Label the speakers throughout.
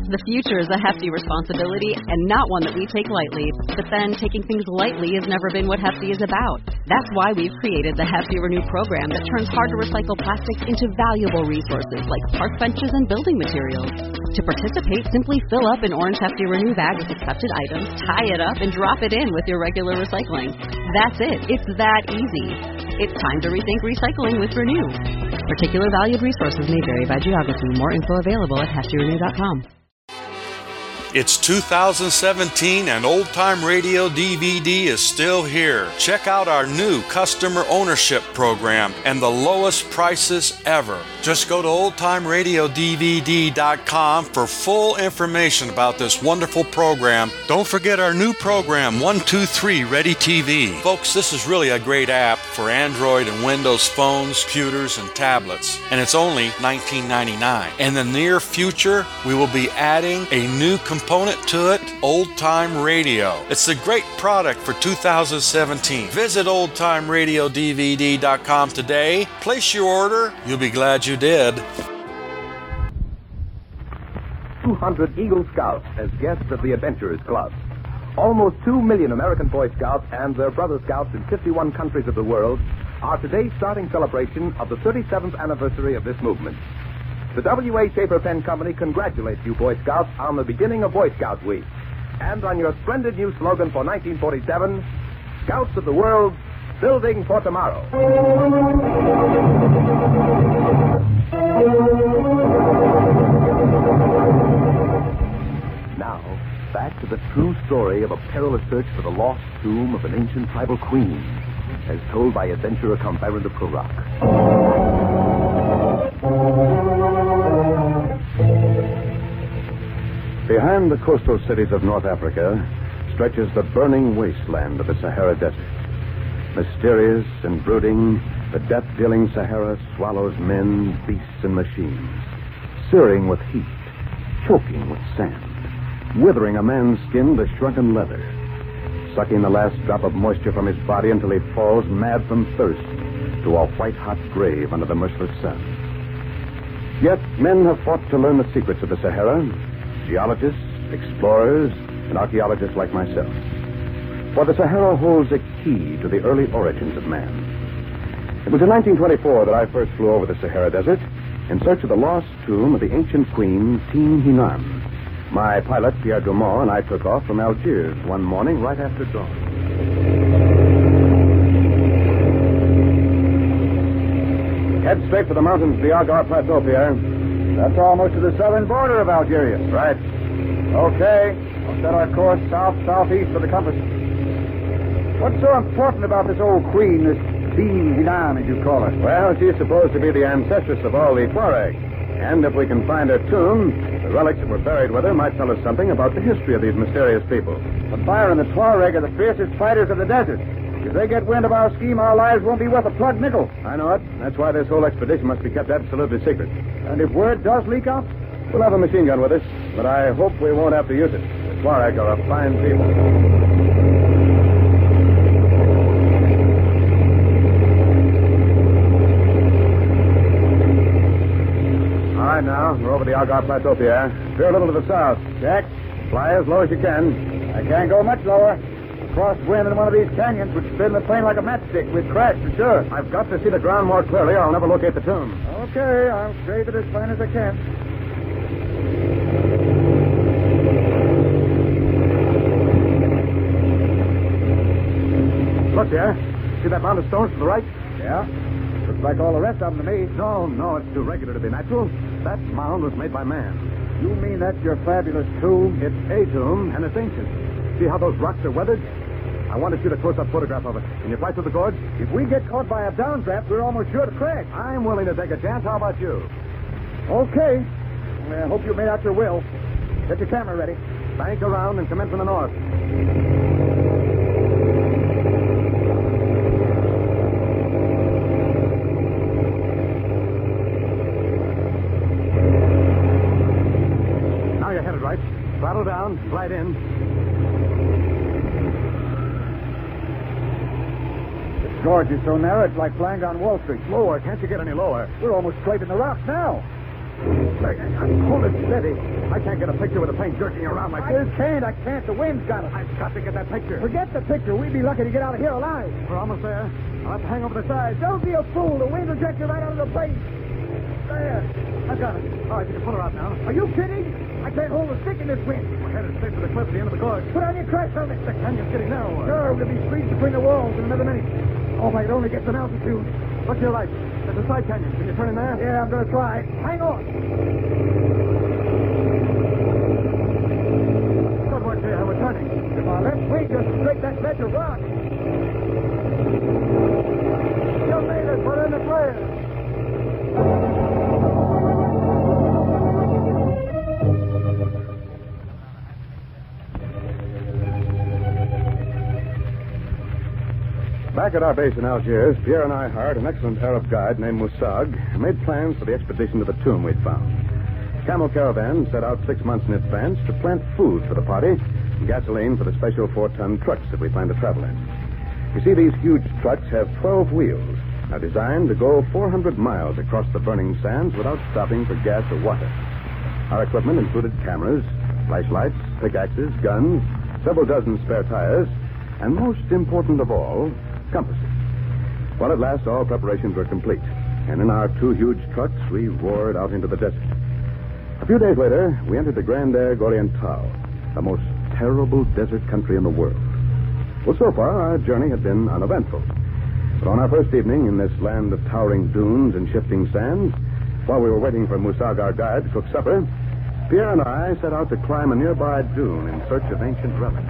Speaker 1: The future is a hefty responsibility and not one that we take lightly. But then, taking things lightly has never been what Hefty is about. That's why we've created the Hefty Renew program that turns hard-to-recycle plastics into valuable resources like park benches and building materials. To participate, simply fill up an orange Hefty Renew bag with accepted items, tie it up, and drop it in with your regular recycling. That's it. It's that easy. It's time to rethink recycling with Renew. Particular valued resources may vary by geography. More info available at heftyrenew.com.
Speaker 2: It's 2017 and Old Time Radio DVD is still here. Check out our new customer ownership program and the lowest prices ever. Just go to oldtimeradiodvd.com for full information about this wonderful program. Don't forget our new program, 123 Ready TV. Folks, this is really a great app for Android and Windows phones, computers, and tablets. And it's only $19.99. In the near future, we will be adding a new component to it, Old Time Radio. It's a great product for 2017. Visit oldtimeradiodvd.com today. Place your order. You'll be glad you did.
Speaker 3: 200 Eagle Scouts as guests of the Adventurers Club. Almost 2 million American Boy Scouts and their brother Scouts in 51 countries of the world are today's starting celebration of the 37th anniversary of this movement. The W.A. Schaefer Pen Company congratulates you Boy Scouts on the beginning of Boy Scout Week and on your splendid new slogan for 1947, Scouts of the World, Building for Tomorrow. Now, back to the true story of a perilous search for the lost tomb of an ancient tribal queen, as told by adventurer come Baron de Prorac.
Speaker 4: Behind the coastal cities of North Africa stretches the burning wasteland of the Sahara Desert. Mysterious and brooding, the death-dealing Sahara swallows men, beasts, and machines, searing with heat, choking with sand, withering a man's skin to shrunken leather, sucking the last drop of moisture from his body until he falls mad from thirst to a white-hot grave under the merciless sun. Yet men have fought to learn the secrets of the Sahara, geologists, explorers, and archaeologists like myself. For the Sahara holds a key to the early origins of man. It was in 1924 that I first flew over the Sahara Desert in search of the lost tomb of the ancient queen, Tin Hinan. My pilot, Pierre Dumont, and I took off from Algiers one morning right after dawn. Head straight for the mountains of the Agar Plateau, Pierre.
Speaker 5: That's almost to the southern border of Algeria.
Speaker 4: Right.
Speaker 5: Okay. We'll set our course south-southeast for the compass. What's so important about this old queen, this Tin Hinan, as you call her?
Speaker 4: Well, she's supposed to be the ancestress of all the Tuareg. And if we can find her tomb, the relics that were buried with her might tell us something about the history of these mysterious people.
Speaker 5: But Byron, the Tuareg are the fiercest fighters of the desert. If they get wind of our scheme, our lives won't be worth a plug nickel.
Speaker 4: I know it. That's why this whole expedition must be kept absolutely secret.
Speaker 5: And if word does leak out?
Speaker 4: We'll have a machine gun with us, but I hope we won't have to use it. The Tuareg are a fine people. All right, now, we're over the Agar Plateau, Pierre. Veer a little to the south.
Speaker 5: Jack?
Speaker 4: Fly as low as you can.
Speaker 5: I can't go much lower. Crosswind in one of these canyons would spin the plane like a matchstick. We'd crash for sure.
Speaker 4: I've got to see the ground more clearly, or I'll never locate the tomb.
Speaker 5: Okay, I'll shade it as fine as I can.
Speaker 4: Look, Pierre. See that mound of stones to the right?
Speaker 5: Yeah. Looks like all the rest of them to me.
Speaker 4: No, it's too regular to be natural. That mound was made by man.
Speaker 5: You mean that's your fabulous tomb?
Speaker 4: It's a tomb, and it's ancient. See how those rocks are weathered? I want to shoot a close-up photograph of it. Can you fly through the gorge?
Speaker 5: If we get caught by a downdraft, we're almost sure to crash.
Speaker 4: I'm willing to take a chance. How about you?
Speaker 5: Okay. I hope you made out your will. Get your camera ready.
Speaker 4: Bank around and come in from the north. Now you're headed right. Throttle down, slide in.
Speaker 5: This gorge is so narrow, it's like flying down Wall Street.
Speaker 4: Lower. Can't you get any lower?
Speaker 5: We're almost scraping the rocks now.
Speaker 4: Hold it steady. I can't get a picture with the paint jerking around like this.
Speaker 5: I can't. The wind's got us.
Speaker 4: I've got to get that picture.
Speaker 5: Forget the picture. We'd be lucky to get out of here alive.
Speaker 4: We're almost there. I'll have to hang over the side.
Speaker 5: Don't be a fool. The wind will jerk you right out of the base. There.
Speaker 4: I've got it. All right, you can pull her out now.
Speaker 5: Are you kidding? I can't hold a stick in this wind.
Speaker 4: We're headed straight for the cliff at the end of the gorge.
Speaker 5: Put on your crash helmet.
Speaker 4: The canyon's getting narrower.
Speaker 5: Sure, we'll be squeezed between the walls in another minute. Oh, if I could only get some altitude.
Speaker 4: Look to your right. There's a side canyon. Can you turn in there?
Speaker 5: Yeah, I'm going to try. Hang on.
Speaker 4: Good work, dear. We're turning.
Speaker 5: If our left wing just straight that ledge of rock. You made it. We're in the clear.
Speaker 4: Back at our base in Algiers, Pierre and I hired an excellent Arab guide named Mousag and made plans for the expedition to the tomb we'd found. Camel Caravan set out 6 months in advance to plant food for the party and gasoline for the special 4-ton trucks that we plan to travel in. You see, these huge trucks have 12 wheels, are designed to go 400 miles across the burning sands without stopping for gas or water. Our equipment included cameras, flashlights, pickaxes, guns, several dozen spare tires, and most important of all, compasses. Well, at last, all preparations were complete, and in our 2 huge trucks, we roared out into the desert. A few days later, we entered the Grand Air Oriental, the most terrible desert country in the world. Well, so far, our journey had been uneventful. But on our first evening in this land of towering dunes and shifting sands, while we were waiting for Mousag, our guide, to cook supper, Pierre and I set out to climb a nearby dune in search of ancient relics.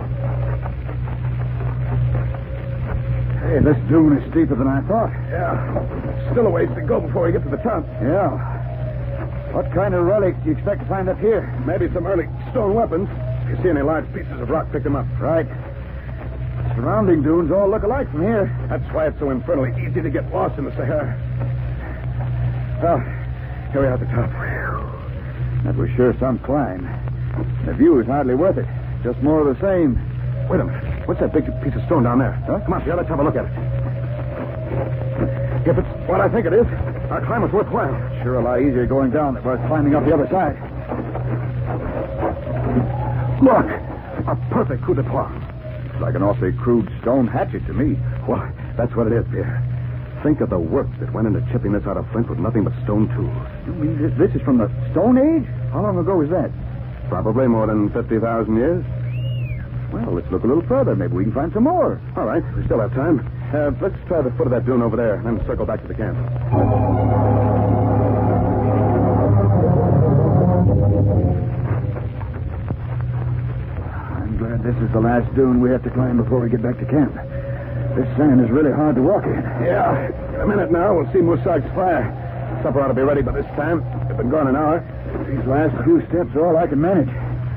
Speaker 5: Hey, this dune is steeper than I thought.
Speaker 4: Yeah. Still a ways to go before we get to the top.
Speaker 5: Yeah. What kind of relics do you expect to find up here?
Speaker 4: Maybe some early stone weapons. If you see any large pieces of rock, pick them up.
Speaker 5: Right. Surrounding dunes all look alike from here.
Speaker 4: That's why it's so infernally easy to get lost in the Sahara. Well, here we are at the top.
Speaker 5: That was sure some climb. The view is hardly worth it. Just more of the same.
Speaker 4: Wait a minute. What's that big piece of stone down there? Huh? Come on, Pierre, let's have a look at it. If it's what I think it is, our climb is worthwhile.
Speaker 5: Sure a lot easier going down than it was climbing up the other side.
Speaker 4: Look! A perfect coup de poing.
Speaker 5: It's like an awfully crude stone hatchet to me.
Speaker 4: Well, that's what it is, Pierre. Think of the work that went into chipping this out of flint with nothing but stone tools.
Speaker 5: You mean this is from the Stone Age? How long ago was that?
Speaker 4: Probably more than 50,000 years.
Speaker 5: Well, let's look a little further. Maybe we can find some more.
Speaker 4: All right, we still have time. Let's try the foot of that dune over there, and then circle back to the camp.
Speaker 5: I'm glad this is the last dune we have to climb before we get back to camp. This sand is really hard to walk in.
Speaker 4: Yeah, in a minute now, we'll see Mousag's fire. Supper ought to be ready by this time. We've been gone an hour.
Speaker 5: These last few steps are all I can manage.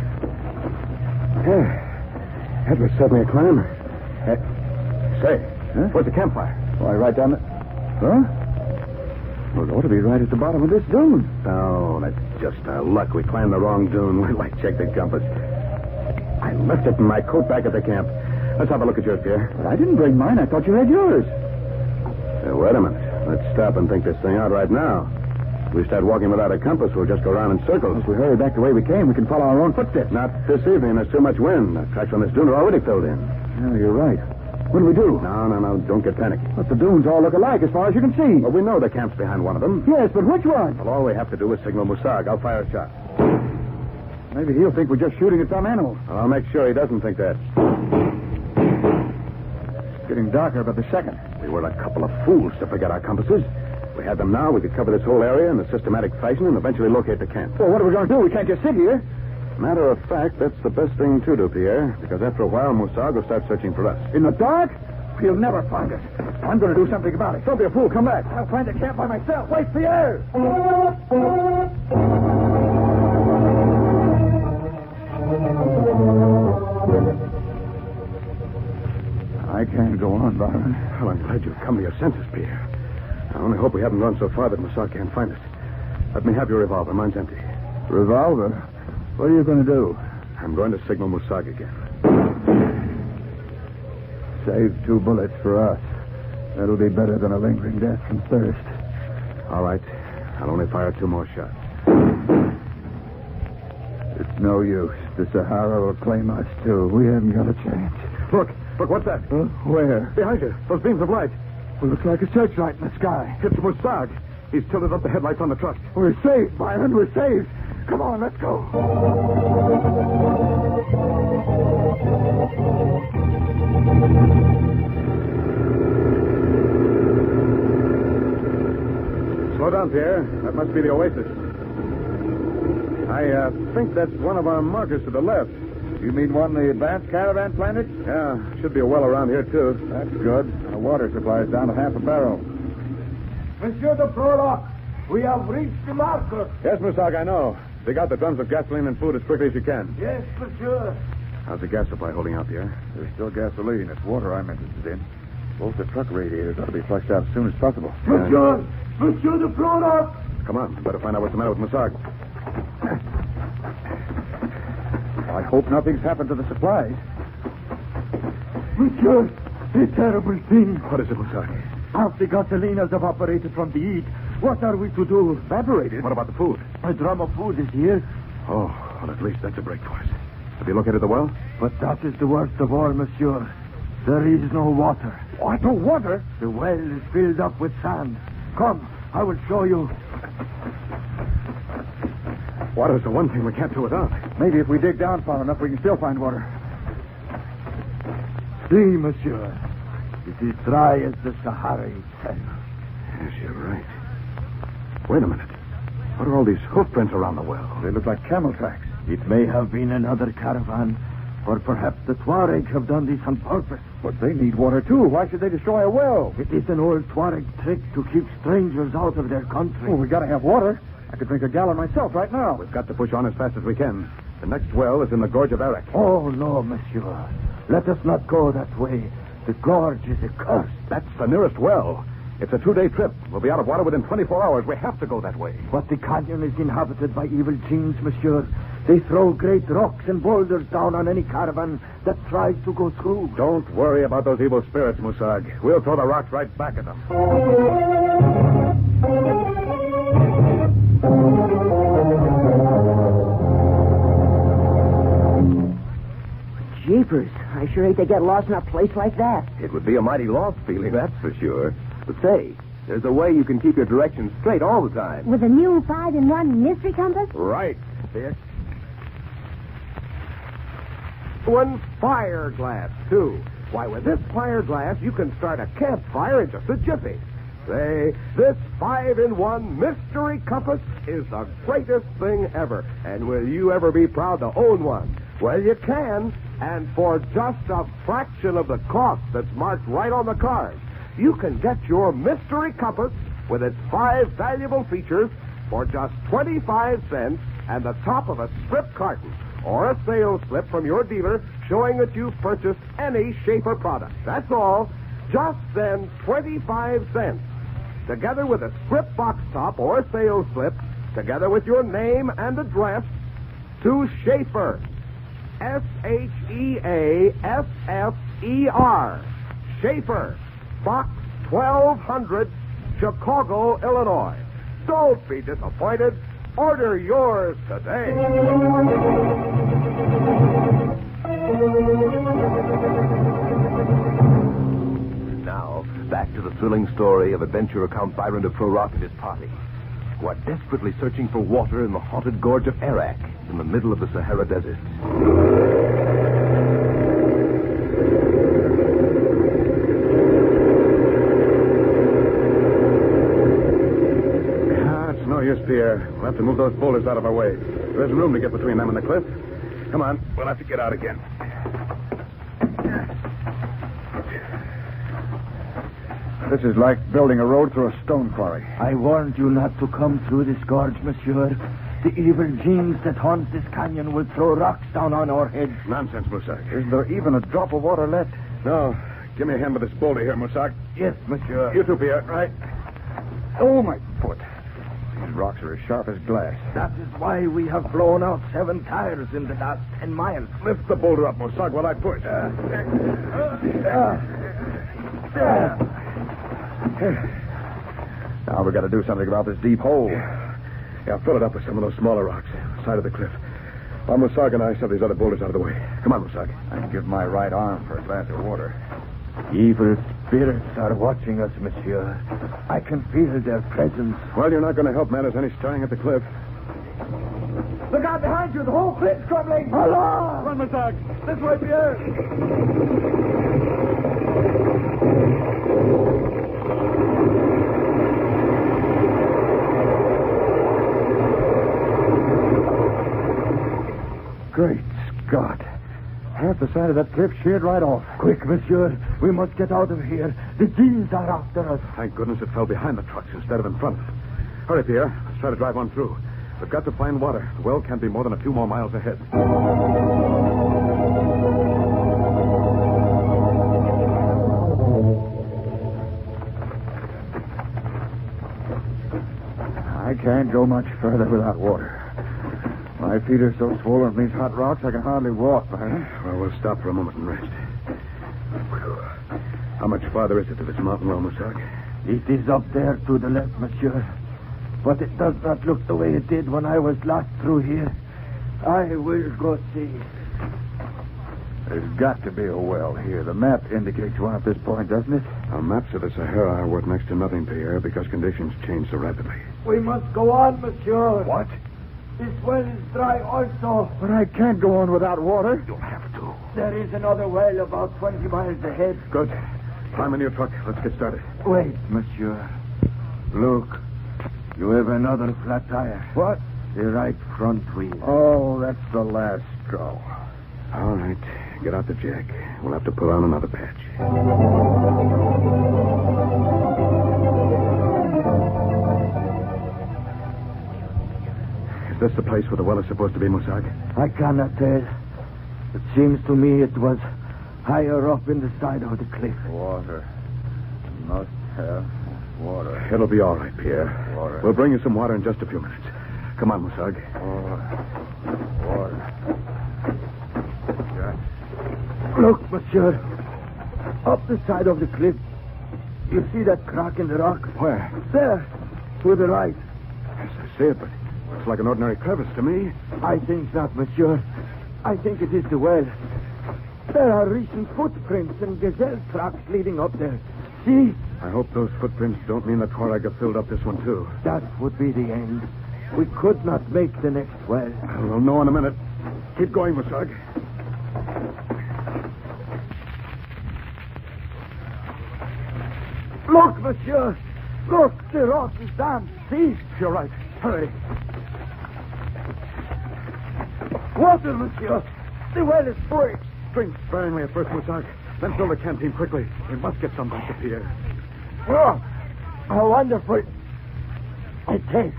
Speaker 4: Yeah. That was certainly a climb. Say,
Speaker 5: huh?
Speaker 4: Where's the campfire?
Speaker 5: Why, right down the... Huh? Well, it ought to be right at the bottom of this dune.
Speaker 4: Oh, that's just our luck. We climbed the wrong dune. We might check the compass. I left it in my coat back at the camp. Let's have a look at yours, Pierre.
Speaker 5: But I didn't bring mine. I thought you had yours.
Speaker 4: Wait a minute. Let's stop and think this thing out right now. If we start walking without a compass, we'll just go around in circles.
Speaker 5: If we hurry back the way we came, we can follow our own footsteps.
Speaker 4: Not this evening. There's too much wind. The tracks on this dune are already filled in.
Speaker 5: No, you're right. What do we do?
Speaker 4: No. Don't get panicky.
Speaker 5: But the dunes all look alike as far as you can see.
Speaker 4: Well, we know the camp's behind one of them.
Speaker 5: Yes, but which one?
Speaker 4: Well, all we have to do is signal Mousag. I'll fire a shot.
Speaker 5: Maybe he'll think we're just shooting at some animal.
Speaker 4: Well, I'll make sure he doesn't think that.
Speaker 5: It's getting darker by the second.
Speaker 4: We were a couple of fools to forget our compasses. If we had them now, we could cover this whole area in a systematic fashion and eventually locate the camp.
Speaker 5: Well, what are we going to do? We can't just sit here.
Speaker 4: Matter of fact, that's the best thing to do, Pierre, because after a while, Mousag will start searching for us.
Speaker 5: In the dark? He'll never find us. I'm going to do something about it.
Speaker 4: Don't be a fool. Come back.
Speaker 5: I'll find the camp by myself. Wait, Pierre! I can't go on, Byron.
Speaker 4: Well, I'm glad you've come to your senses, Pierre. I only hope we haven't gone so far that Mousag can't find us. Let me have your revolver. Mine's empty.
Speaker 5: Revolver? What are you going to do?
Speaker 4: I'm going to signal Mousag again.
Speaker 5: Save 2 bullets for us. That'll be better than a lingering death from thirst.
Speaker 4: All right. I'll only fire 2 more shots.
Speaker 5: No use. The Sahara will claim us, too. We haven't got a chance.
Speaker 4: Look, what's that?
Speaker 5: Where?
Speaker 4: Behind you, those beams of light.
Speaker 5: It looks like a searchlight in the sky.
Speaker 4: It's Musag. He's tilted up the headlights on the truck.
Speaker 5: We're saved, Byron. We're saved. Come on, let's go.
Speaker 4: Slow down, Pierre. That must be the oasis. I think that's one of our markers to the left.
Speaker 5: You mean one the advanced caravan planted?
Speaker 4: Yeah, should be a well around here, too.
Speaker 5: That's good. Our water supply is down to half a barrel.
Speaker 6: Monsieur de Prolock, we have reached the marker.
Speaker 4: Yes, Musag, I know. Dig out the drums of gasoline and food as quickly as you can.
Speaker 6: Yes, monsieur.
Speaker 4: How's the gas supply holding out, Pierre?
Speaker 5: There's still gasoline. It's water I'm interested in. Both the truck radiators ought to be flushed out as soon as possible.
Speaker 6: Monsieur de Prolock.
Speaker 4: Come on, better find out what's the matter with Musag.
Speaker 5: I hope nothing's happened to the supplies.
Speaker 6: Monsieur, a terrible thing.
Speaker 4: What is it, Musag?
Speaker 6: Half the gasoline has evaporated from the heat. What are we to do?
Speaker 4: Evaporated? What about the food?
Speaker 6: A drum of food is here.
Speaker 4: Oh, well, at least that's a break for us. Have you located the well?
Speaker 6: But that is the worst of all, monsieur. There is no water.
Speaker 4: What? No water?
Speaker 6: The well is filled up with sand. Come, I will show you.
Speaker 4: Water's the one thing we can't do without.
Speaker 5: Maybe if we dig down far enough, we can still find water.
Speaker 6: See, monsieur. It is dry as the Sahara itself.
Speaker 4: Yes, you're right. Wait a minute. What are all these hoof prints around the well?
Speaker 5: They look like camel tracks.
Speaker 6: It may have been another caravan, or perhaps the Tuareg have done this on purpose.
Speaker 5: But they need water, too. Why should they destroy a well?
Speaker 6: It is an old Tuareg trick to keep strangers out of their country.
Speaker 5: Well, we got to have water. I could drink a gallon myself right now.
Speaker 4: We've got to push on as fast as we can. The next well is in the gorge of Arak.
Speaker 6: Oh, no, monsieur. Let us not go that way. The gorge is accursed.
Speaker 4: That's the nearest well. It's a 2-day trip. We'll be out of water within 24 hours. We have to go that way.
Speaker 6: But the canyon is inhabited by evil genes, monsieur. They throw great rocks and boulders down on any caravan that tries to go through.
Speaker 4: Don't worry about those evil spirits, Musag. We'll throw the rocks right back at them.
Speaker 7: Jeepers, I sure hate to get lost in a place like that.
Speaker 3: It would be a mighty lost feeling, that's for sure. But say, there's a way you can keep your directions straight all the time.
Speaker 8: With a new 5-in-1 mystery compass?
Speaker 3: Right. There. One fire glass, too. Why, with this fire glass, you can start a campfire in just a jiffy. Say, this 5-in-1 mystery compass is the greatest thing ever. And will you ever be proud to own one? Well, you can, and for just a fraction of the cost that's marked right on the card. You can get your mystery compass with its 5 valuable features for just 25 cents and the top of a strip carton or a sales slip from your dealer showing that you've purchased any Schaefer product. That's all. Just send 25 cents together with a strip box top or a sales slip together with your name and address to Schaefer. Sheafffer. Schaefer. Box 1200, Chicago, Illinois. Don't be disappointed. Order yours today. Now, back to the thrilling story of adventurer Count Byron de Prolock and his party, who are desperately searching for water in the haunted gorge of Arak in the middle of the Sahara Desert.
Speaker 4: No use, Pierre. We'll have to move those boulders out of our way. There's room to get between them and the cliff. Come on, we'll have to get out again.
Speaker 5: This is like building a road through a stone quarry.
Speaker 6: I warned you not to come through this gorge, monsieur. The evil genes that haunt this canyon will throw rocks down on our heads.
Speaker 4: Nonsense, Musag.
Speaker 5: Is there even a drop of water left?
Speaker 4: No. Give me a hand with this boulder here, Musag.
Speaker 6: Yes, monsieur.
Speaker 4: You too, Pierre. Right.
Speaker 5: Oh, my foot. These rocks are as sharp as glass.
Speaker 6: That is why we have blown out 7 tires in the last 10 miles.
Speaker 4: Lift the boulder up, Musag, while I push.
Speaker 5: Now we've got to do something about this deep hole.
Speaker 4: Yeah, fill it up with some of those smaller rocks, side of the cliff. While Musag and I shove these other boulders out of the way. Come on, Musag.
Speaker 5: I'd give my right arm for a glass of water.
Speaker 6: Evil spirits are watching us, monsieur. I can feel their presence.
Speaker 4: Well, you're not going to help matters any stirring at the cliff.
Speaker 6: Look out behind you. The whole cliff's crumbling. Allah! Run, Musag. This way, Pierre. Great Scott.
Speaker 5: Half the side of that cliff sheared right off.
Speaker 6: Quick, monsieur. We must get out of here. The Jeans are after us.
Speaker 4: Thank goodness it fell behind the trucks instead of in front. Hurry, Pierre. Let's try to drive on through. We've got to find water. The well can't be more than a few more miles ahead.
Speaker 5: I can't go much further without water. My feet are so swollen from these hot rocks I can hardly walk, Byron.
Speaker 4: Well, we'll stop for a moment and rest. Whew. How much farther is it to this mountain well, Musag?
Speaker 6: It is up there to the left, monsieur. But it does not look the way it did when I was last through here. I will go see.
Speaker 5: There's got to be a well here. The map indicates one at this point, doesn't it?
Speaker 4: Our maps of the Sahara are worth next to nothing, Pierre, because conditions change so rapidly.
Speaker 6: We must go on, monsieur.
Speaker 5: What?
Speaker 6: This well is dry also.
Speaker 5: But I can't go on without water.
Speaker 4: You'll have to.
Speaker 6: There is another well about 20 miles ahead.
Speaker 4: Good. Climb in your truck. Let's get started.
Speaker 6: Wait.
Speaker 5: Monsieur.
Speaker 6: Look. You have another flat tire.
Speaker 5: What?
Speaker 6: The right front wheel.
Speaker 5: Oh, that's the last straw.
Speaker 4: All right. Get out the jack. We'll have to put on another patch. Is this the place where the well is supposed to be, Musag?
Speaker 6: I cannot tell. It seems to me it was higher up in the side of the cliff.
Speaker 5: Water. Must have water.
Speaker 4: It'll be all right, Pierre.
Speaker 5: Water.
Speaker 4: We'll bring you some water in just a few minutes. Come on, Musag.
Speaker 5: Water.
Speaker 6: Look, monsieur. Up the side of the cliff. You see that crack in the rock?
Speaker 4: Where?
Speaker 6: There. To the right.
Speaker 4: Yes, I see it, but looks like an ordinary crevice to me.
Speaker 6: I think not, monsieur. I think it is the well. There are recent footprints and gazelle tracks leading up there. See?
Speaker 4: I hope those footprints don't mean the Tuareg have filled up this one, too.
Speaker 6: That would be the end. We could not make the next well.
Speaker 4: We'll know in a minute. Keep going, Musag.
Speaker 6: Look, monsieur. Look, the rock is damp. See?
Speaker 4: You're right. Hurry.
Speaker 6: Water, monsieur. The well is full.
Speaker 4: Drink sparingly at first, Musag. Then fill the canteen quickly. We must get some back to Pierre.
Speaker 6: Oh, how wonderful. It tastes.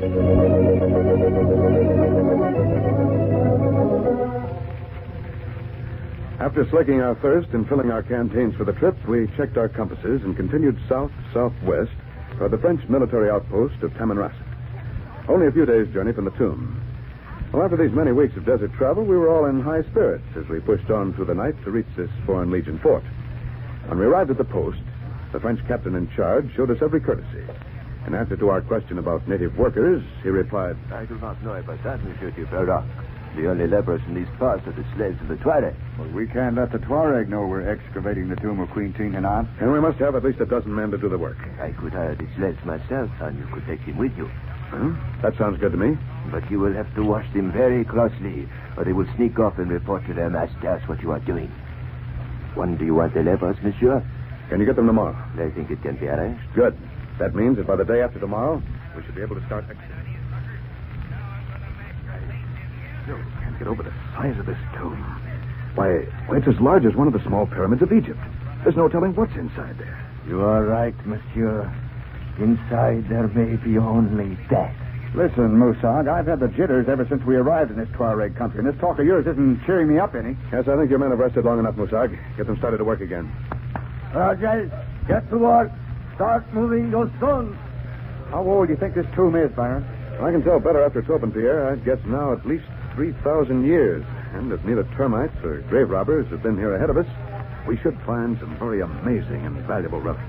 Speaker 4: After slaking our thirst and filling our canteens for the trip, we checked our compasses and continued south-southwest toward the French military outpost of Tamanrasset. Only a few days' journey from the tomb. Well, after these many weeks of desert travel, we were all in high spirits as we pushed on through the night to reach this Foreign Legion fort. When we arrived at the post, the French captain in charge showed us every courtesy. In answer to our question about native workers, he replied,
Speaker 9: I do not know about that, Monsieur Duperrock. The only laborers in these parts are the slaves of the Tuareg.
Speaker 5: Well, we can't let the Tuareg know we're excavating the tomb of Queen Tinian.
Speaker 4: and we must have at least a dozen men to do the work.
Speaker 9: I could hire the slaves myself, and you could take them with you.
Speaker 4: Huh? That sounds good to me.
Speaker 9: But you will have to watch them very closely, or they will sneak off and report to their masters what you are doing. When do you want the laborers, monsieur?
Speaker 4: Can you get them tomorrow?
Speaker 9: I think it can be arranged.
Speaker 4: Good. That means that by the day after tomorrow, we should be able to start excavating. No, can't get over the size of this tomb. Why, it's as large as one of the small pyramids of Egypt. There's no telling what's inside there.
Speaker 6: You are right, monsieur. Inside there may be only death.
Speaker 5: Listen, Musag, I've had the jitters ever since we arrived in this Tuareg country, and this talk of yours isn't cheering me up any.
Speaker 4: Yes, I think your men have rested long enough, Musag. Get them started to work again.
Speaker 6: Rogers, get to work. Start moving those stones.
Speaker 5: How old do you think this tomb is, Byron?
Speaker 4: I can tell better after it's open, Pierre. I'd guess now at least 3,000 years. And if neither termites or grave robbers have been here ahead of us, we should find some very amazing and valuable relics.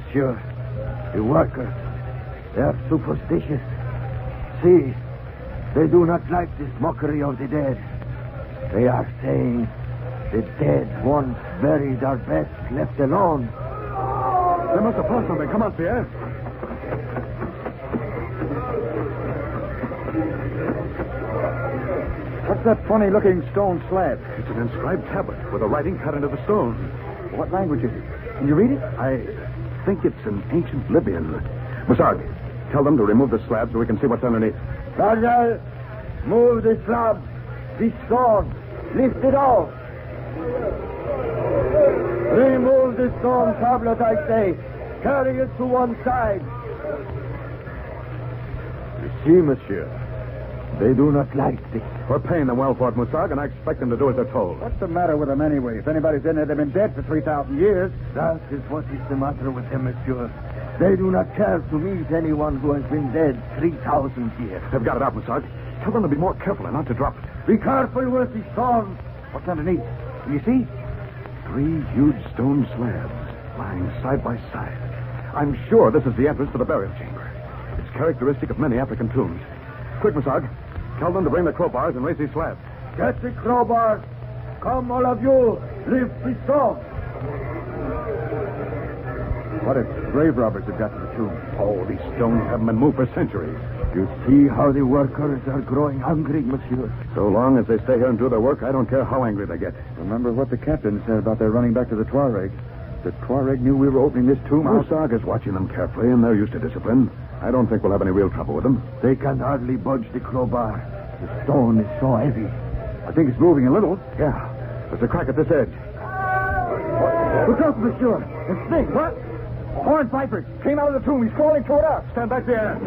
Speaker 6: Monsieur, the workers, they are superstitious. See, They do not like this mockery of the dead. They are saying the dead once buried are best left alone.
Speaker 4: They must have found something. Come on, Pierre.
Speaker 5: What's that funny-looking stone slab?
Speaker 4: It's an inscribed tablet with a writing cut into the stone.
Speaker 5: What language is it? Can you read it?
Speaker 4: I think it's an ancient Libyan. Musag, tell them to remove the slab so we can see what's underneath.
Speaker 6: Sergeant, move the slab, the stone, lift it off. Remove the stone tablet, I say. Carry it to one side. You see, monsieur, they do not like this.
Speaker 4: We're paying them well for it, Musag, and I expect them to do as they're told.
Speaker 5: What's the matter with them anyway? If anybody's in there, they've been dead for 3,000 years.
Speaker 6: That is what is the matter with them, monsieur. They do not care to meet anyone who has been dead 3,000 years.
Speaker 4: They've got it out, Musag. Tell them to be more careful and not to drop it.
Speaker 6: Be careful with the stone.
Speaker 5: What's underneath? Can you see?
Speaker 4: 3 huge stone slabs lying side by side. I'm sure this is the entrance to the burial chamber. It's characteristic of many African tombs. Quick, Musag. Tell them to bring the crowbars and raise these slabs.
Speaker 6: Get the crowbars. Come, all of you. Lift the stone.
Speaker 5: What if grave robbers have got to the tomb?
Speaker 4: Oh, these stones haven't been moved for centuries.
Speaker 6: You see how the workers are growing hungry, monsieur.
Speaker 4: So long as they stay here and do their work, I don't care how angry they get.
Speaker 5: Remember what the captain said about their running back to the Tuareg. The Tuareg knew we were opening this tomb.
Speaker 4: Musag is watching them carefully, and they're used to discipline. I don't think we'll have any real trouble with them.
Speaker 6: They can hardly budge the crowbar. The stone is so heavy.
Speaker 5: I think it's moving a little.
Speaker 4: Yeah. There's a crack at this edge.
Speaker 5: Look out, monsieur. The snake. What? A horned viper. Came out of the tomb. He's crawling toward us.
Speaker 4: Stand back there.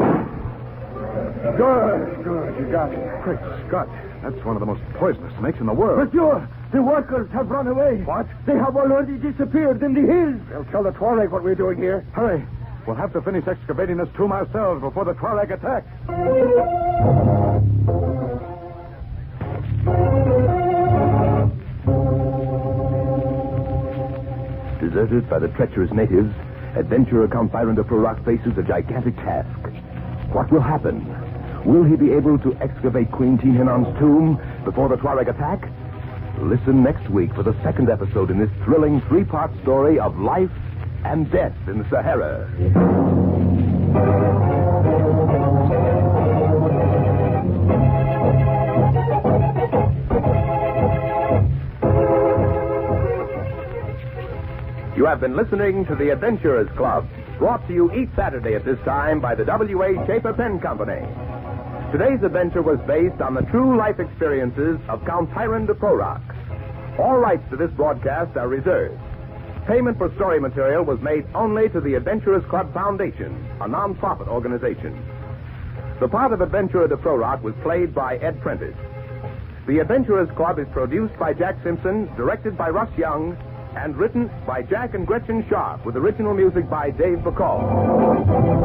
Speaker 5: Good. You got it.
Speaker 4: Great Scott. That's one of the most poisonous snakes in the world.
Speaker 6: Monsieur, the workers have run away.
Speaker 4: What?
Speaker 6: They have already disappeared in the hills.
Speaker 5: They'll tell the Tuareg what we're doing here.
Speaker 4: Hurry. We'll have to finish excavating this tomb ourselves before the Tuareg attack.
Speaker 9: Deserted by the treacherous natives, adventurer Count Byron de Florac faces a gigantic task. What will happen? Will he be able to excavate Queen Tihannon's tomb before the Tuareg attack? Listen next week for the second episode in this thrilling 3-part story of life and death in the Sahara. You have been listening to The Adventurers Club, brought to you each Saturday at this time by the W.A. Schaefer Pen Company. Today's adventure was based on the true life experiences of Count Byron de Florac. All rights to this broadcast are reserved. Payment for story material was made only to the Adventurers Club Foundation, a non-profit organization. The part of Adventurer de Florac was played by Ed Prentice. The Adventurers Club is produced by Jack Simpson, directed by Russ Young, and written by Jack and Gretchen Sharp, with original music by Dave Bacall.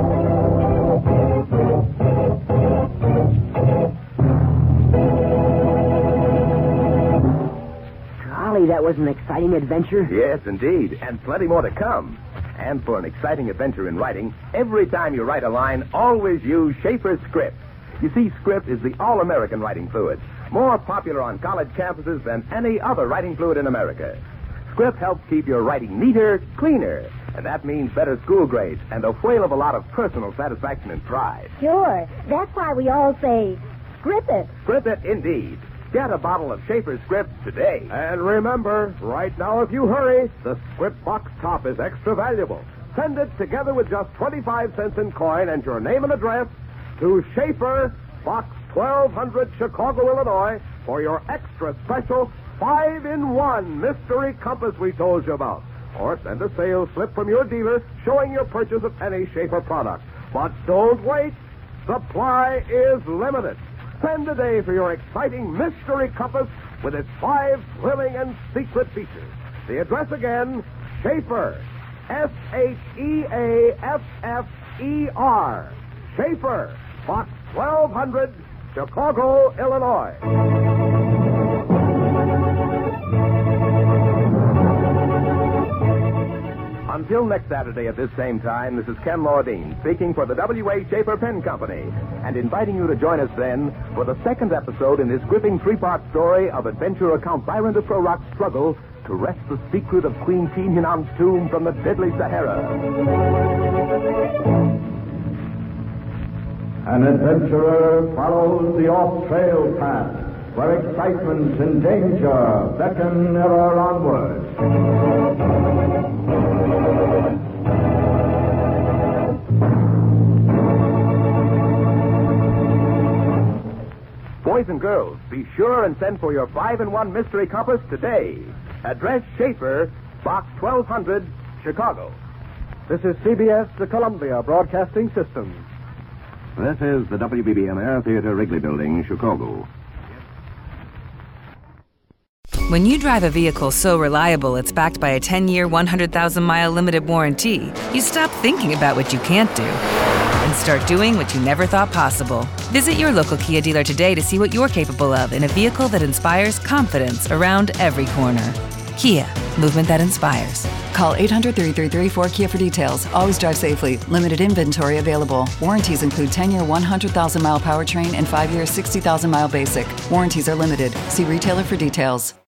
Speaker 7: Golly, that was an exciting adventure.
Speaker 9: Yes, indeed, and plenty more to come. And for an exciting adventure in writing, every time you write a line, always use Schaefer Script. You see, Script is the all-American writing fluid, more popular on college campuses than any other writing fluid in America. Script helps keep your writing neater, cleaner, and that means better school grades and a whale of a lot of personal satisfaction and pride.
Speaker 8: Sure. That's why we all say, script it.
Speaker 9: Script it, indeed. Get a bottle of Schaefer Script today.
Speaker 10: And remember, right now if you hurry, the Script box top is extra valuable. Send it together with just 25 cents in coin and your name and address to Schaefer, Box 1200, Chicago, Illinois, for your extra special 5-in-1 mystery compass we told you about. Or send a sales slip from your dealer showing your purchase of any Schaefer product. But don't wait. Supply is limited. Send today for your exciting mystery compass with its 5 thrilling and secret features. The address again, Schaefer. Sheaffer. Schaefer, Box 1200, Chicago, Illinois. Until
Speaker 3: Until next Saturday at this same time, this is Ken Lordine speaking for the W.A. Schaefer Pen Company and inviting you to join us then for the second episode in this gripping three-part story of adventurer Count Byron de Froroc's struggle to wrest the secret of Queen Tien-Hinan's tomb from the deadly Sahara.
Speaker 11: An adventurer follows the off-trail path where excitement and danger beckon ever onward.
Speaker 3: Boys and girls, be sure and send for your 5-in-1 mystery compass today. Address Schaefer, Box 1200, Chicago.
Speaker 5: This is CBS, the Columbia Broadcasting System.
Speaker 9: This is the WBBM Air Theater Wrigley Building, Chicago.
Speaker 12: When you drive a vehicle so reliable it's backed by a 10-year, 100,000-mile limited warranty, you stop thinking about what you can't do and start doing what you never thought possible. Visit your local Kia dealer today to see what you're capable of in a vehicle that inspires confidence around every corner. Kia, movement that inspires.
Speaker 13: Call 800-333-4KIA for details. Always drive safely. Limited inventory available. Warranties include 10-year, 100,000-mile powertrain and 5-year, 60,000-mile basic. Warranties are limited. See retailer for details.